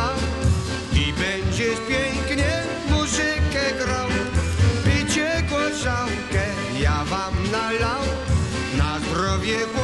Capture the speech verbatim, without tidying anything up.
dwa i będziesz pięknie muzykę grał. Picie gorzałkę ja wam nalał, na zdrowie